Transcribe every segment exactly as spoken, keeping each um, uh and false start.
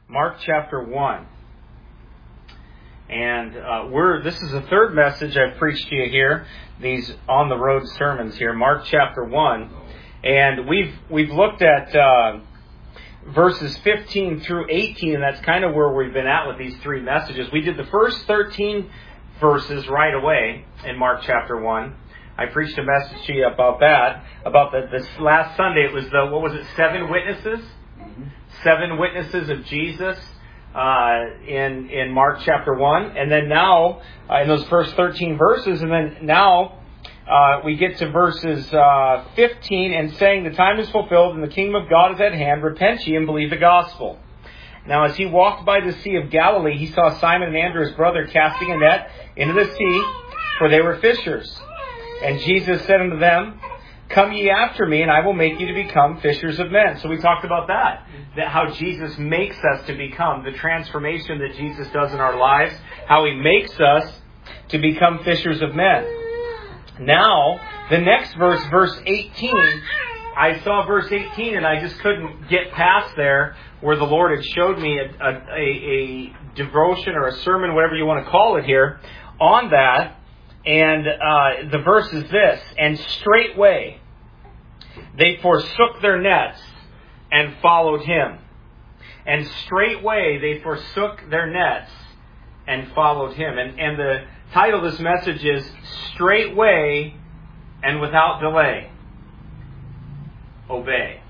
Mark chapter one. And uh, we're this is the third message I've preached to you here, these on the road sermons here, Mark chapter one. And we've we've looked at uh, verses fifteen through eighteen, and that's kind of where we've been at with these three messages. We did the first thirteen verses right away in Mark chapter one. I preached a message to you about that, about the, this last Sunday. It was the, what was it, seven witnesses? Mm-hmm. Seven witnesses of Jesus uh, in in Mark chapter one. And then now, uh, in those first thirteen verses, and then now uh, we get to verses uh, fifteen, and saying, the time is fulfilled and the kingdom of God is at hand. Repent ye and believe the gospel. Now as he walked by the Sea of Galilee, he saw Simon and Andrew, his brother, casting a net into the sea, for they were fishers. And Jesus said unto them, come ye after me, and I will make you to become fishers of men. So we talked about that, that how Jesus makes us to become, the transformation that Jesus does in our lives, how he makes us to become fishers of men. Now, the next verse, verse eighteen, I saw verse eighteen and I just couldn't get past there, where the Lord had showed me a, a, a, a devotion or a sermon, whatever you want to call it here, on that. And uh, the verse is this: and straightway they forsook their nets and followed him. And straightway they forsook their nets and followed him. And, and the title of this message is Straightway and Without Delay. Obey.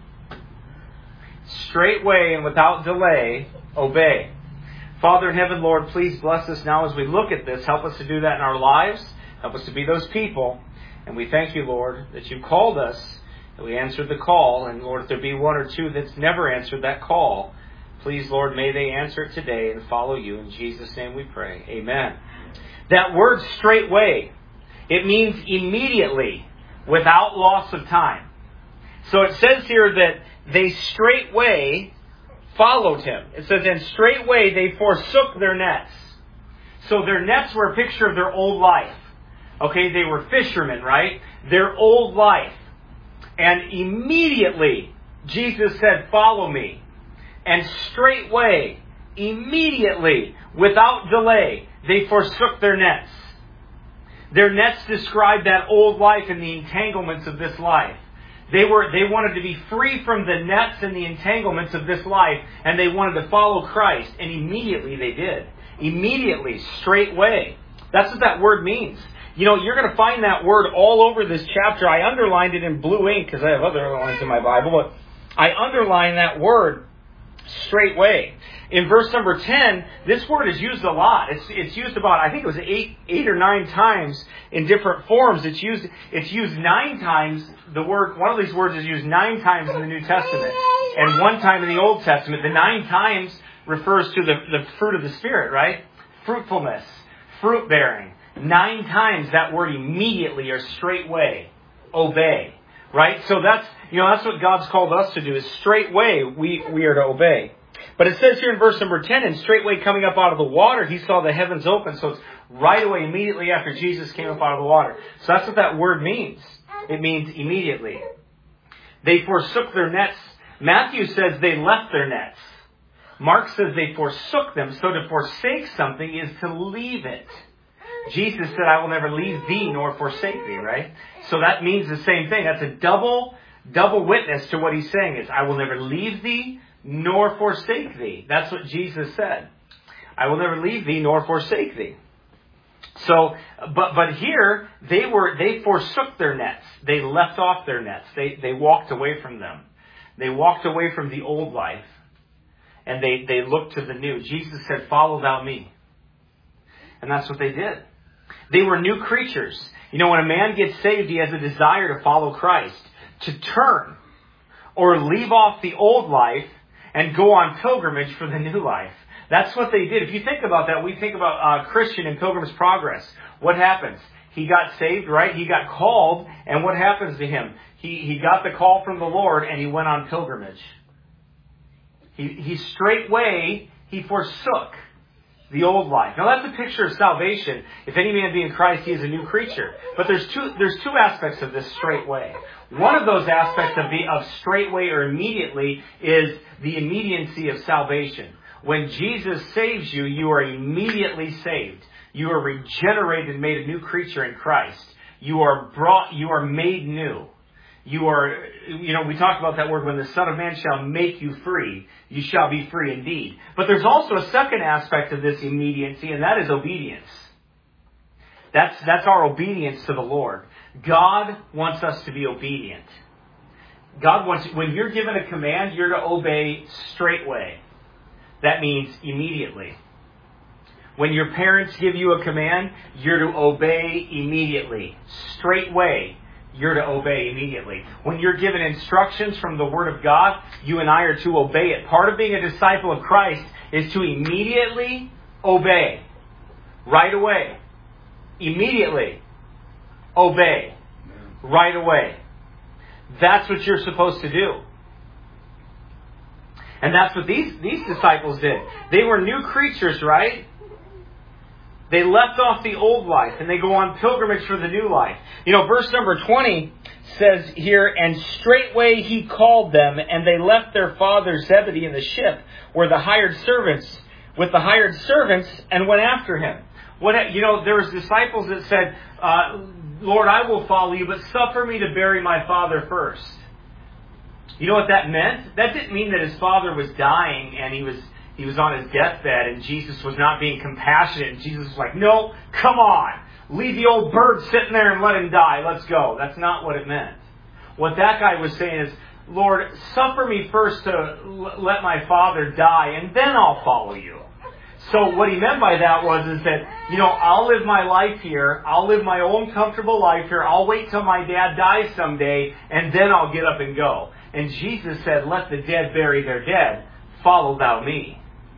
Straightway and without delay, obey. Father in heaven, Lord, please bless us now as we look at this. Help us to do that in our lives. Help us to be those people. And we thank you, Lord, that you've called us, that we answered the call. And Lord, if there be one or two that's never answered that call, please, Lord, may they answer it today and follow you. In Jesus' name we pray. Amen. That word straightway, it means immediately, without loss of time. So it says here that they straightway followed him. It says, and straightway they forsook their nets. So their nets were a picture of their old life. Okay, they were fishermen, right? Their old life. And immediately, Jesus said, follow me. And straightway, immediately, without delay, they forsook their nets. Their nets described that old life and the entanglements of this life. They were they wanted to be free from the nets and the entanglements of this life, and they wanted to follow Christ. And immediately they did. Immediately, straightway. That's what that word means. You know, you're going to find that word all over this chapter. I underlined it in blue ink because I have other underlines in my Bible, but I underlined that word straightway. In verse number ten, this word is used a lot. It's it's used about, I think it was eight eight or nine times in different forms. It's used it's used nine times. The word one of these words is used nine times in the New Testament and one time in the Old Testament. The nine times refers to the, the fruit of the Spirit, right? Fruitfulness, fruit bearing. Nine times that word immediately or straightway, obey. Right? So that's you know that's what God's called us to do, is straightway we, we are to obey. But it says here in verse number ten, and straightway coming up out of the water, he saw the heavens open. So it's right away, immediately after Jesus came up out of the water. So that's what that word means. It means immediately. They forsook their nets. Matthew says they left their nets. Mark says they forsook them. So to forsake something is to leave it. Jesus said, I will never leave thee nor forsake thee, right? So that means the same thing. That's a double, double witness to what he's saying is, I will never leave thee nor forsake thee. That's what Jesus said. I will never leave thee nor forsake thee. So, but but here, they were they forsook their nets. They left off their nets. They they walked away from them. They walked away from the old life. And they, they looked to the new. Jesus said, follow thou me. And that's what they did. They were new creatures. You know, when a man gets saved, he has a desire to follow Christ, to turn or leave off the old life and go on pilgrimage for the new life. That's what they did. If you think about that, we think about uh, Christian in Pilgrim's Progress. What happens? He got saved, right? He got called, and what happens to him? He he got the call from the Lord, and he went on pilgrimage. He, he straightway, he forsook the old life. Now that's a picture of salvation. If any man be in Christ, he is a new creature. But there's two there's two aspects of this straightway. One of those aspects of the of straightway or immediately is the immediacy of salvation. When Jesus saves you, you are immediately saved. You are regenerated and made a new creature in Christ. You are brought, you are made new. You are, you know, we talked about that word, when the Son of Man shall make you free, you shall be free indeed. But there's also a second aspect of this immediacy, and that is obedience. That's, that's our obedience to the Lord. God wants us to be obedient. God wants, when you're given a command, you're to obey straightway. That means immediately. When your parents give you a command, you're to obey immediately. Straightway, you're to obey immediately. When you're given instructions from the Word of God, you and I are to obey it. Part of being a disciple of Christ is to immediately obey. Right away. Immediately obey. Right away. That's what you're supposed to do. And that's what these, these disciples did. They were new creatures, right? They left off the old life and they go on pilgrimage for the new life. You know, verse number twenty says here, and straightway he called them, and they left their father Zebedee in the ship where the hired servants, with the hired servants, and went after him. What, you know, there was disciples that said, uh, Lord, I will follow you, but suffer me to bury my father first. You know what that meant? That didn't mean that his father was dying and he was he was on his deathbed and Jesus was not being compassionate. And Jesus was like, no, come on. Leave the old bird sitting there and let him die. Let's go. That's not what it meant. What that guy was saying is, Lord, suffer me first to l- let my father die, and then I'll follow you. So what he meant by that was is that, you know, I'll live my life here. I'll live my own comfortable life here. I'll wait till my dad dies someday, and then I'll get up and go. And Jesus said, let the dead bury their dead. Follow thou me.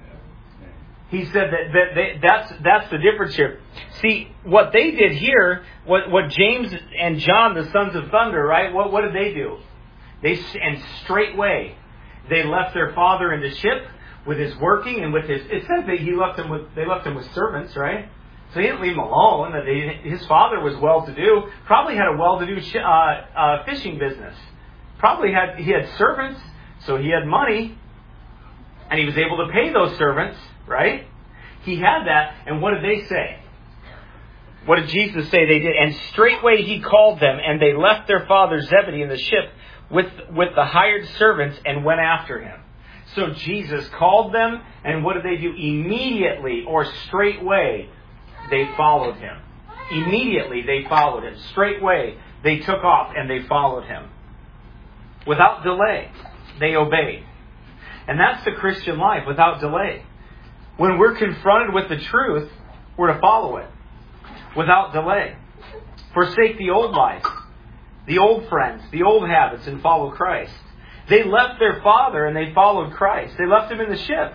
He said that, that they, that's that's the difference here. See, what they did here, what, what James and John, the sons of thunder, right? What, what did they do? They and straightway they left their father in the ship with his working and with his. It says that he left him with they left him with servants, right? So he didn't leave him alone. That they, his father was well-to-do. Probably had a well-to-do sh- uh, uh, fishing business. Probably had he had servants, so he had money, and he was able to pay those servants. Right? He had that, and what did they say? What did Jesus say they did? And straightway he called them, and they left their father Zebedee in the ship with, with the hired servants and went after him. So Jesus called them, and what did they do? Immediately, or straightway, they followed him. Immediately they followed him. Straightway they took off and they followed him. Without delay, they obeyed. And that's the Christian life, without delay. When we're confronted with the truth, we're to follow it without delay. Forsake the old life, the old friends, the old habits, and follow Christ. They left their father and they followed Christ. They left him in the ship.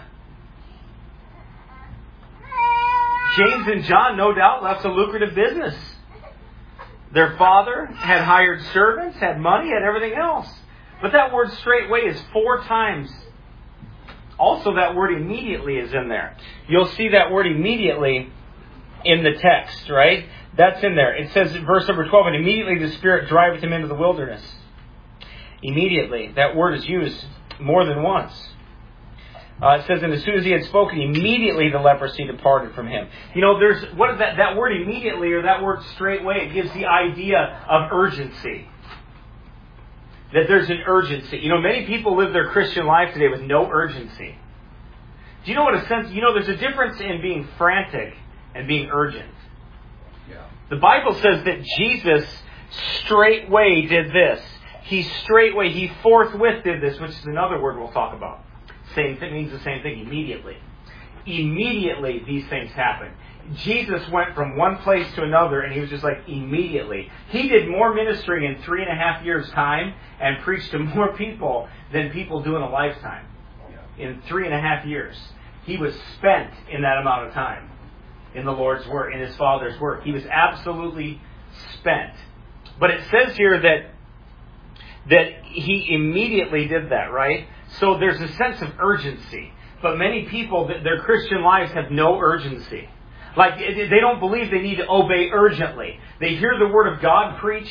James and John, no doubt, left a lucrative business. Their father had hired servants, had money, had everything else. But that word straightway is four times. Also, that word immediately is in there. You'll see that word immediately in the text, right? That's in there. It says in verse number twelve, and immediately the Spirit driveth him into the wilderness. Immediately. That word is used more than once. Uh, it says, and as soon as he had spoken, immediately the leprosy departed from him. You know, there's what is that, that word immediately, or that word straightway, it gives the idea of urgency. That there's an urgency. You know, many people live their Christian life today with no urgency. Do you know what a sense... You know, there's a difference in being frantic and being urgent. Yeah. The Bible says that Jesus straightway did this. He straightway, he forthwith did this, which is another word we'll talk about. Same thing, means the same thing, immediately. Immediately these things happen. Jesus went from one place to another, and he was just like, immediately. He did more ministry in three and a half years' time and preached to more people than people do in a lifetime. In three and a half years. He was spent in that amount of time in the Lord's work, in his Father's work. He was absolutely spent. But it says here that, that he immediately did that, right? So there's a sense of urgency. But many people, their Christian lives have no urgency. Like, they don't believe they need to obey urgently. They hear the Word of God preached.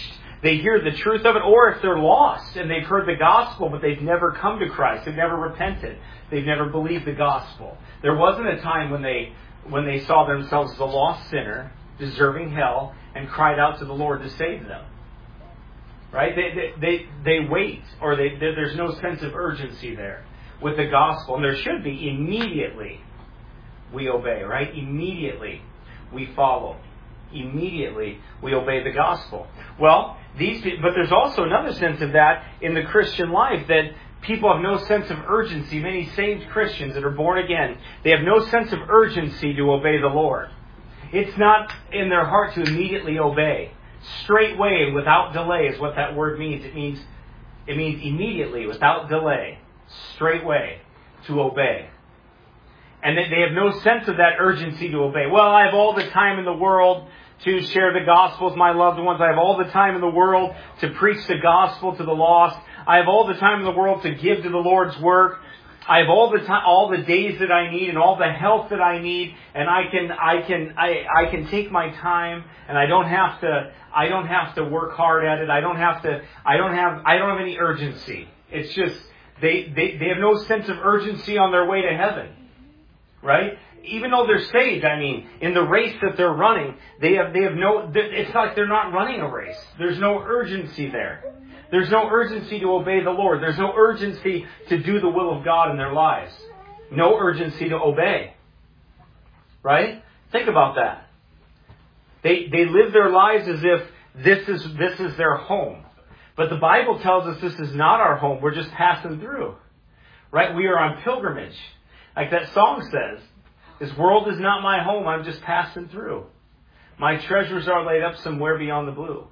they hear the truth of it, or if they're lost and they've heard the gospel, but they've never come to Christ, they've never repented, they've never believed the gospel. There wasn't a time when they when they saw themselves as a lost sinner, deserving hell, and cried out to the Lord to save them. Right? They they they, they wait, or they, they there's no sense of urgency there with the gospel, and there should be. Immediately we obey, right? Immediately we follow. Immediately we obey the gospel. Well, these but there's also another sense of that in the Christian life, that people have no sense of urgency. Many saved Christians that are born again, they have no sense of urgency to obey the Lord. It's not in their heart to immediately obey. Straightway, without delay, is what that word means. It means it means immediately, without delay, straightway, to obey. And they have no sense of that urgency to obey. Well, I have all the time in the world to share the gospel with my loved ones. I have all the time in the world to preach the gospel to the lost. I have all the time in the world to give to the Lord's work. I have all the time, all the days that I need, and all the help that I need, and I can, I can, I, I can take my time, and I don't have to, I don't have to work hard at it. I don't have to, I don't have, I don't have any urgency. It's just they, they, they have no sense of urgency on their way to heaven, right? Even though they're saved, I mean, in the race that they're running, they have, they have no. It's like they're not running a race. There's no urgency there. There's no urgency to obey the Lord. There's no urgency to do the will of God in their lives. No urgency to obey. Right? Think about that. They they live their lives as if this is this is their home. But the Bible tells us this is not our home. We're just passing through. Right? We are on pilgrimage. Like that song says, this world is not my home. I'm just passing through. My treasures are laid up somewhere beyond the blue.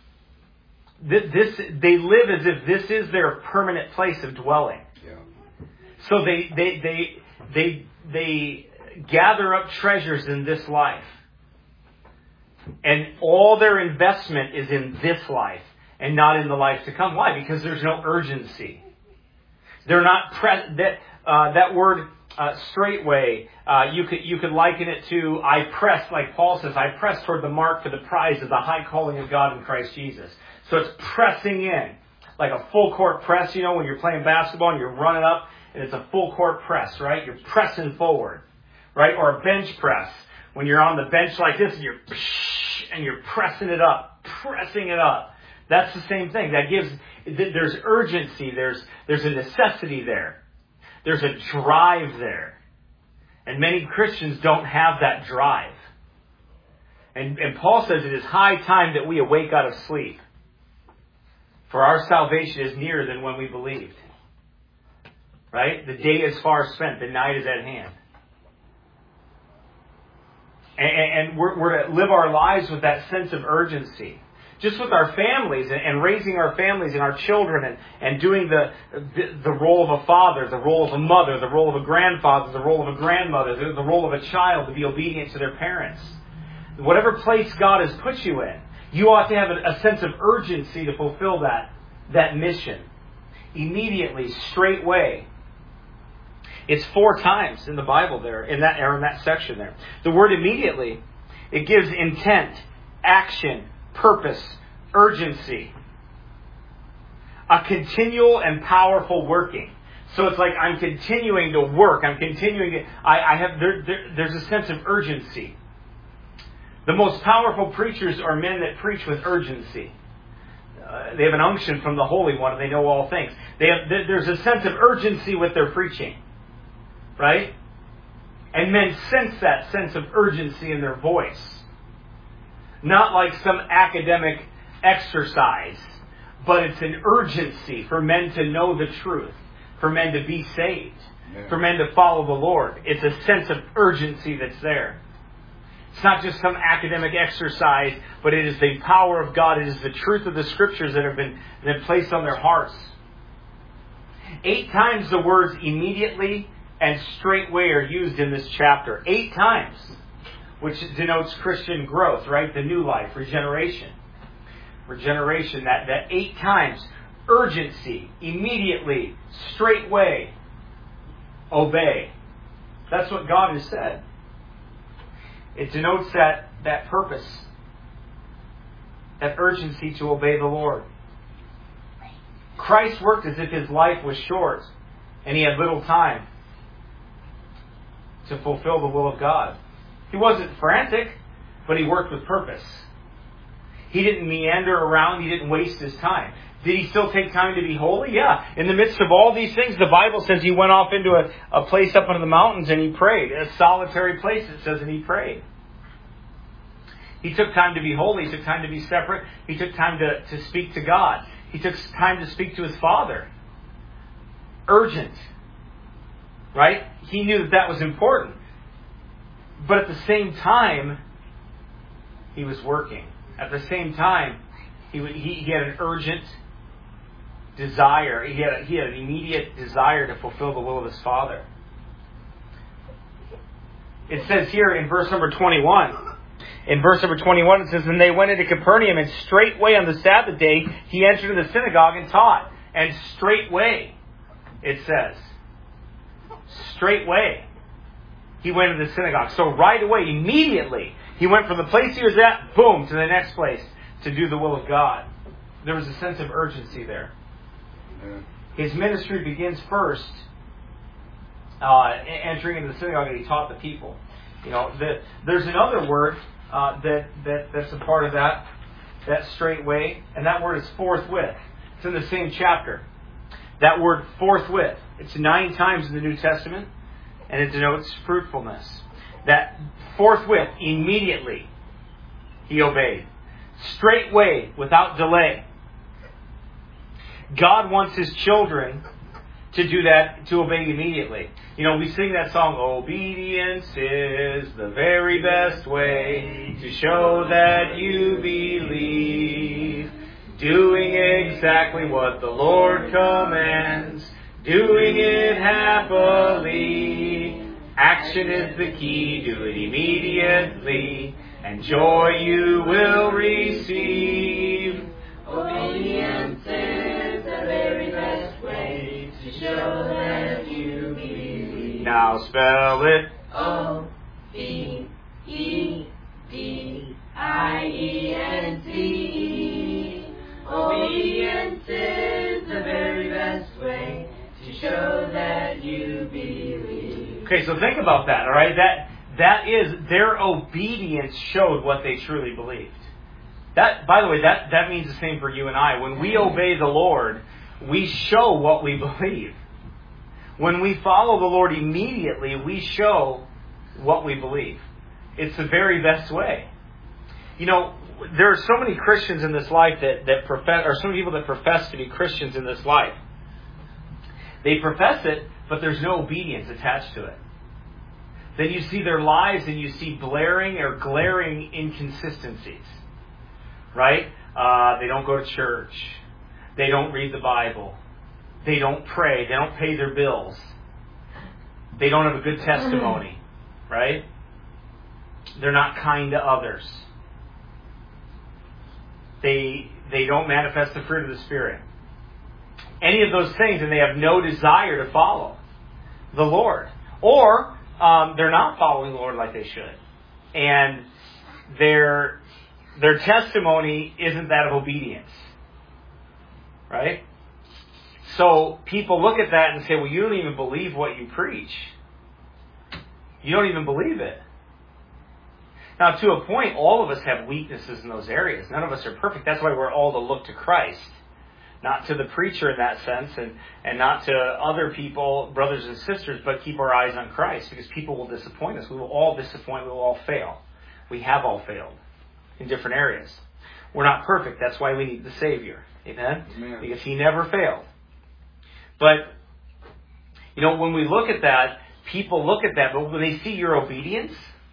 This, they live as if this is their permanent place of dwelling. Yeah. So they, they, they, they, they gather up treasures in this life. And all their investment is in this life and not in the life to come. Why? Because there's no urgency. They're not, pre- that, uh, that word, uh, straightway, uh, you could, you could liken it to, I press, like Paul says, I press toward the mark for the prize of the high calling of God in Christ Jesus. So it's pressing in, like a full court press, you know, when you're playing basketball and you're running up and it's a full court press, right? You're pressing forward, right? Or a bench press, when you're on the bench like this and you're, and you're pressing it up, pressing it up. That's the same thing. That gives, there's urgency, there's, there's a necessity there. There's a drive there. And many Christians don't have that drive. And, and Paul says it is high time that we awake out of sleep. For our salvation is nearer than when we believed. Right? The day is far spent. The night is at hand. And, and we're, we're to live our lives with that sense of urgency. Just with our families and, and raising our families and our children and, and doing the, the the role of a father, the role of a mother, the role of a grandfather, the role of a grandmother, the, the role of a child to be obedient to their parents. Whatever place God has put you in, you ought to have a, a sense of urgency to fulfill that, that mission. Immediately, straightway. It's four times in the Bible there, in that, or in that section there. The word immediately, it gives intent, action, purpose, urgency. A continual and powerful working. So it's like I'm continuing to work. I'm continuing to, I, I have, there, there, there's a sense of urgency. The most powerful preachers are men that preach with urgency. Uh, they have an unction from the Holy One and they know all things. They have, there's a sense of urgency with their preaching. Right? And men sense that sense of urgency in their voice. Not like some academic exercise, but it's an urgency for men to know the truth, for men to be saved, yeah. For men to follow the Lord. It's a sense of urgency that's there. It's not just some academic exercise, but it is the power of God. It is the truth of the Scriptures that have been, that have placed on their hearts. Eight times the words immediately and straightway are used in this chapter. Eight times. Which denotes Christian growth, right? The new life, regeneration. Regeneration, that, that eight times. Urgency, immediately, straightway, obey. That's what God has said. It denotes that, that purpose. that urgency to obey the Lord. Christ worked as if his life was short and he had little time to fulfill the will of God. He wasn't frantic, but he worked with purpose. He didn't meander around. He didn't waste his time. Did he still take time to be holy? Yeah. In the midst of all these things, the Bible says he went off into a, a place up into the mountains and he prayed. A solitary place, it says, and he prayed. He took time to be holy. He took time to be separate. He took time to, to speak to God. He took time to speak to his Father. Urgent. Right? He knew that that was important. But at the same time, he was working. At the same time, he he, he had an urgent desire. He had, a, he had an immediate desire to fulfill the will of his Father. It says here in verse number twenty-one, in verse number twenty-one, it says, and they went into Capernaum, and straightway on the Sabbath day, he entered the synagogue and taught. And straightway, it says, straightway, he went into the synagogue. So right away, immediately, he went from the place he was at, boom, to the next place to do the will of God. There was a sense of urgency there. His ministry begins first uh, entering into the synagogue, and he taught the people. You know, the, there's another word uh, that, that that's a part of that, that straightway, and that word is forthwith. It's in the same chapter. That word forthwith. It's nine times in the New Testament, and it denotes fruitfulness. That forthwith, immediately, he obeyed. Straightway, without delay. God wants his children to do that, to obey immediately. You know, we sing that song, obedience is the very best way to show that you believe. Doing exactly what the Lord commands, doing it happily. Action is the key, do it immediately, and joy you will receive. Obedience is the very best way to show that you believe. Now spell it. O B E D I E N C. Obedience is the very best way to show that you believe. Okay, so think about that, all right? That that is, their obedience showed what they truly believed. That, by the way, that, that means the same for you and I. When we obey the Lord, we show what we believe. When we follow the Lord immediately, we show what we believe. It's the very best way. You know, there are so many Christians in this life that, that profess, or so many people that profess to be Christians in this life. They profess it, but there's no obedience attached to it. Then you see their lives and you see blaring or glaring inconsistencies. Right? Uh, they don't go to church. They don't read the Bible. They don't pray. They don't pay their bills. They don't have a good testimony. Right? They're not kind to others. They they don't manifest the fruit of the Spirit. Any of those things, and they have no desire to follow the Lord. Or um, they're not following the Lord like they should. And their, their testimony isn't that of obedience. Right? So people look at that and say, well, you don't even believe what you preach. You don't even believe it. Now, to a point, all of us have weaknesses in those areas. None of us are perfect. That's why we're all to look to Christ. Not to the preacher in that sense, and, and not to other people, brothers and sisters, but keep our eyes on Christ, because people will disappoint us. We will all disappoint. We will all fail. We have all failed in different areas. We're not perfect. That's why we need the Savior. Amen? Amen. Because He never failed. But, you know, when we look at that, people look at that, but when they see your obedience,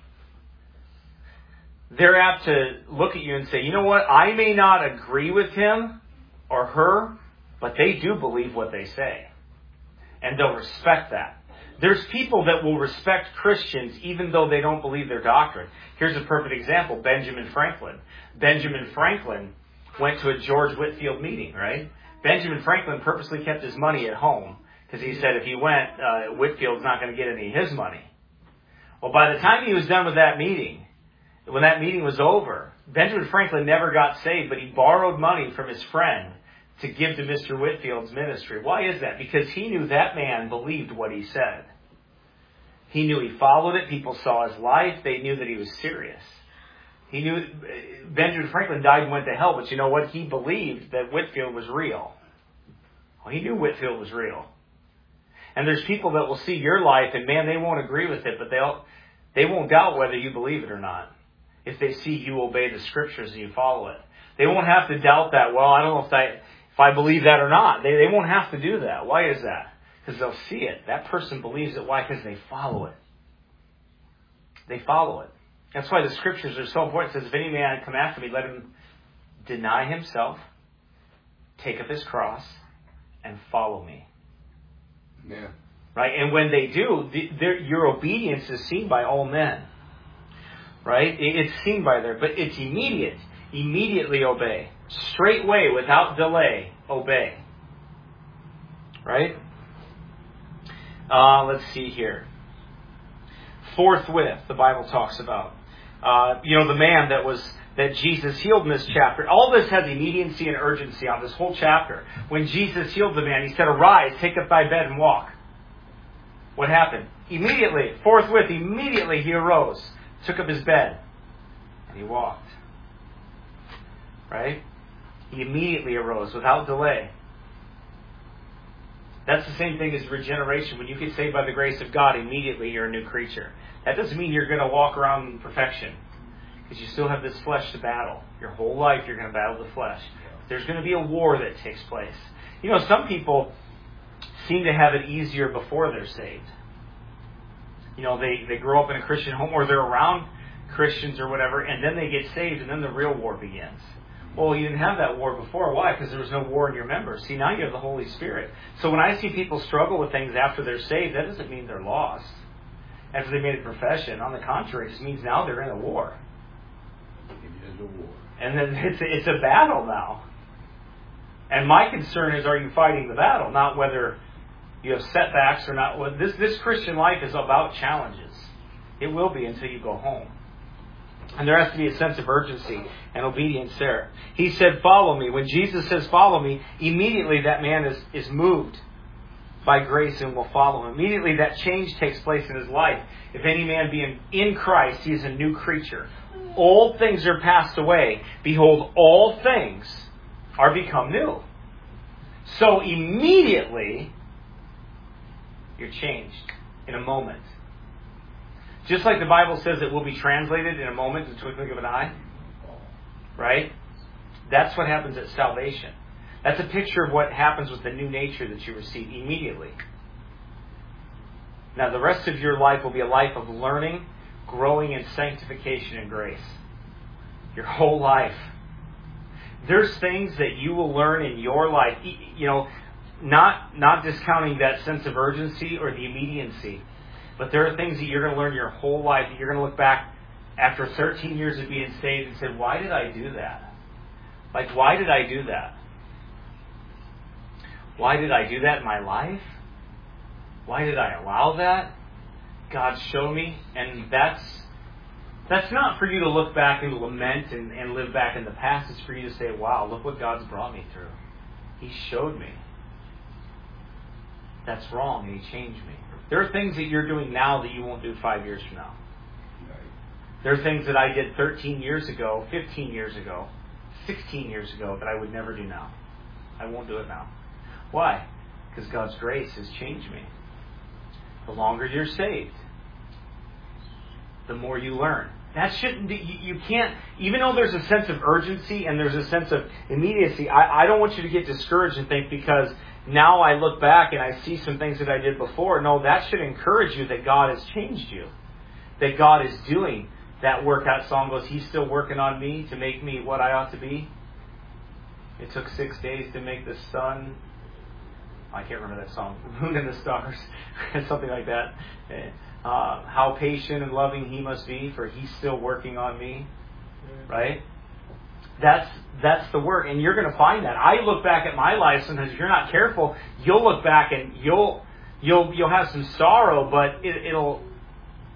they're apt to look at you and say, you know what, I may not agree with him or her, but they do believe what they say. And they'll respect that. There's people that will respect Christians even though they don't believe their doctrine. Here's a perfect example, Benjamin Franklin. Benjamin Franklin went to a George Whitefield meeting, right? Benjamin Franklin purposely kept his money at home because he said if he went, uh, Whitefield's not going to get any of his money. Well, by the time he was done with that meeting, when that meeting was over, Benjamin Franklin never got saved, but he borrowed money from his friend to give to Mister Whitfield's ministry. Why is that? Because he knew that man believed what he said. He knew he followed it. People saw his life. They knew that he was serious. He knew Benjamin Franklin died and went to hell, but you know what? He believed that Whitfield was real. Well, he knew Whitfield was real. And there's people that will see your life, and man, they won't agree with it, but they'll they won't doubt whether you believe it or not. If they see you obey the Scriptures and you follow it, they won't have to doubt that. Well, I don't know if I if I believe that or not. They they won't have to do that. Why is that? Because they'll see it. That person believes it. Why? Because they follow it. They follow it. That's why the Scriptures are so important. It says, if any man come after me, let him deny himself, take up his cross, and follow me. Yeah. Right? And when they do, the, your obedience is seen by all men. Right? It's seen by there. But it's immediate. Immediately obey. Straightway, without delay, obey. Right? Uh, let's see here. Forthwith, the Bible talks about. Uh, you know, the man that was that Jesus healed in this chapter. All this has immediacy and urgency on this whole chapter. When Jesus healed the man, he said, arise, take up thy bed and walk. What happened? Immediately, forthwith, immediately he arose, took up his bed, and he walked. Right? He immediately arose without delay. That's the same thing as regeneration. When you get saved by the grace of God, immediately you're a new creature. That doesn't mean you're going to walk around in perfection, because you still have this flesh to battle. Your whole life you're going to battle the flesh. There's going to be a war that takes place. You know, some people seem to have it easier before they're saved. You know, they, they grow up in a Christian home, or they're around Christians or whatever, and then they get saved, and then the real war begins. Well, you didn't have that war before. Why? Because there was no war in your members. See, now you have the Holy Spirit. So when I see people struggle with things after they're saved, that doesn't mean they're lost. After they made a profession, on the contrary, it just means now they're in a war. It is a war. And then it's a, it's a battle now. And my concern is, are you fighting the battle? Not whether you have setbacks or not. Well, this, this Christian life is about challenges. It will be until you go home. And there has to be a sense of urgency and obedience there. He said, follow me. When Jesus says, follow me, immediately that man is, is moved by grace and will follow him. Immediately that change takes place in his life. If any man be in, in Christ, he is a new creature. Old things are passed away. Behold, all things are become new. So immediately, you're changed in a moment. Just like the Bible says it will be translated in a moment, the twinkling of an eye. Right? That's what happens at salvation. That's a picture of what happens with the new nature that you receive immediately. Now, the rest of your life will be a life of learning, growing in sanctification and grace. Your whole life. There's things that you will learn in your life, you know, not, not discounting that sense of urgency or the immediacy. But there are things that you're going to learn your whole life that you're going to look back after thirteen years of being saved and say, why did I do that? Like, why did I do that? Why did I do that in my life? Why did I allow that? God showed me. And that's that's not for you to look back and lament and, and live back in the past. It's for you to say, wow, look what God's brought me through. He showed me. That's wrong, and He changed me. There are things that you're doing now that you won't do five years from now. There are things that I did thirteen years ago, fifteen years ago, sixteen years ago that I would never do now. I won't do it now. Why? Because God's grace has changed me. The longer you're saved, the more you learn. That shouldn't be, you, you can't, even though there's a sense of urgency and there's a sense of immediacy, I, I don't want you to get discouraged and think because now I look back and I see some things that I did before. No, that should encourage you that God has changed you. That God is doing that work. That song goes, He's still working on me to make me what I ought to be. It took six days to make the sun. I can't remember that song. The moon and the stars. Something like that. Uh, how patient and loving He must be, for He's still working on me. Right? That's that's the work, and you're going to find that. I look back at my life sometimes. If you're not careful, you'll look back and you'll you'll you'll have some sorrow, but it, it'll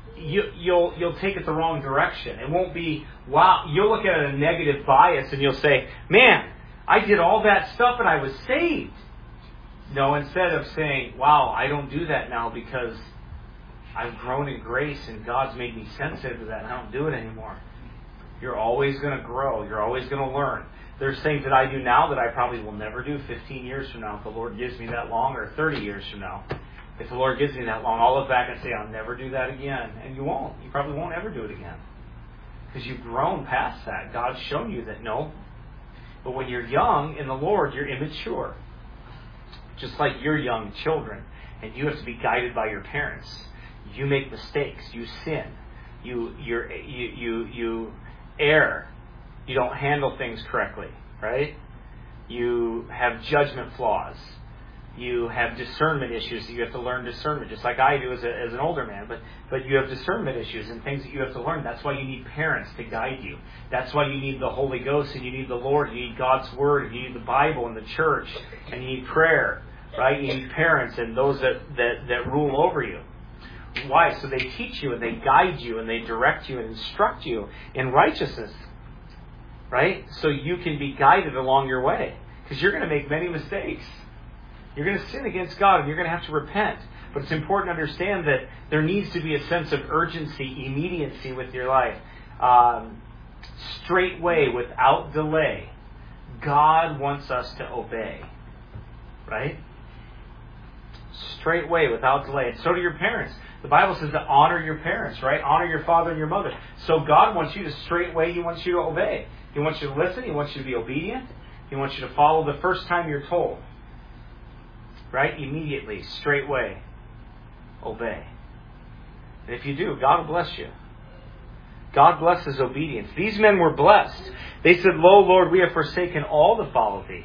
you, you'll you'll take it the wrong direction. It won't be, wow, you'll look at it a negative bias and you'll say, man, I did all that stuff and I was saved. No, instead of saying, wow, I don't do that now because I've grown in grace and God's made me sensitive to that and I don't do it anymore. You're always going to grow. You're always going to learn. There's things that I do now that I probably will never do fifteen years from now if the Lord gives me that long, or thirty years from now. If the Lord gives me that long, I'll look back and say, I'll never do that again. And you won't. You probably won't ever do it again. Because you've grown past that. God's shown you that no. But when you're young in the Lord, you're immature. Just like you're young children. And you have to be guided by your parents. You make mistakes. You sin. You you're, you you you err. You don't handle things correctly, right? You have judgment flaws. You have discernment issues that you have to learn discernment, just like I do as, a, as an older man. But but you have discernment issues and things that you have to learn. That's why you need parents to guide you. That's why you need the Holy Ghost and you need the Lord. You need God's Word. And you need the Bible and the church. And you need prayer, right? You need parents and those that, that, that rule over you. Why? So they teach you and they guide you and they direct you and instruct you in righteousness. Right? So you can be guided along your way. Because you're going to make many mistakes. You're going to sin against God and you're going to have to repent. But it's important to understand that there needs to be a sense of urgency, immediacy with your life. Um, straightway, without delay. God wants us to obey. Right? Straightway, without delay. And so do your parents. The Bible says to honor your parents, right? Honor your father and your mother. So God wants you to straightway, He wants you to obey. He wants you to listen. He wants you to be obedient. He wants you to follow the first time you're told. Right? Immediately, straightway, obey. And if you do, God will bless you. God blesses obedience. These men were blessed. They said, Lo, Lord, we have forsaken all to follow Thee.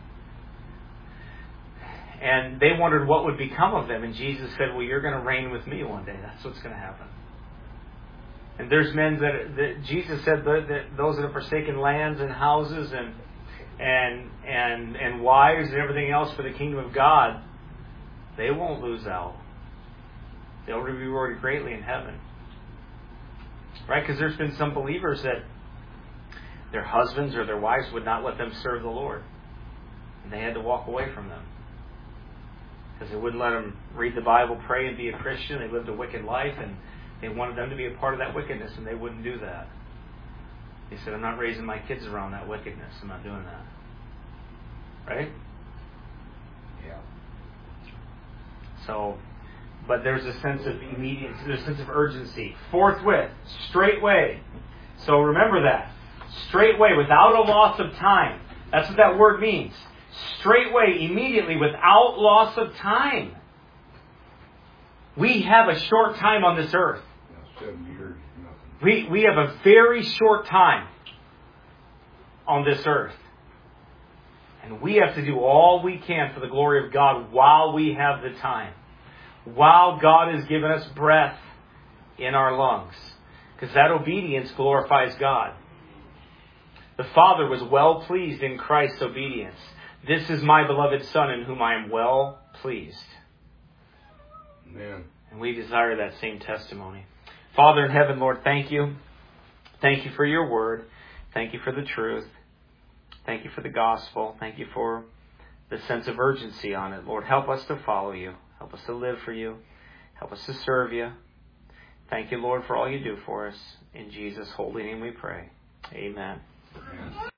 And they wondered what would become of them. And Jesus said, well, you're going to reign with me one day. That's what's going to happen. And there's men that, that Jesus said that, that those that have forsaken lands and houses and and and and wives and everything else for the kingdom of God, they won't lose out. They'll be rewarded greatly in heaven. Right? Because there's been some believers that their husbands or their wives would not let them serve the Lord. And they had to walk away from them. Because they wouldn't let them read the Bible, pray, and be a Christian. They lived a wicked life, and they wanted them to be a part of that wickedness, and they wouldn't do that. They said, I'm not raising my kids around that wickedness. I'm not doing that. Right? Yeah. So, but there's a sense of immediacy, there's a sense of urgency. Forthwith, straightway. So remember that. Straightway, without a loss of time. That's what that word means. Straightway, immediately, without loss of time. We have a short time on this earth. Yeah, seven years, nothing. We we have a very short time on this earth. And we have to do all we can for the glory of God while we have the time. While God has given us breath in our lungs. Because that obedience glorifies God. The Father was well pleased in Christ's obedience. This is my beloved Son in whom I am well pleased. Amen. And we desire that same testimony. Father in heaven, Lord, thank you. Thank you for your word. Thank you for the truth. Thank you for the gospel. Thank you for the sense of urgency on it. Lord, help us to follow you. Help us to live for you. Help us to serve you. Thank you, Lord, for all you do for us. In Jesus' holy name we pray. Amen. Amen.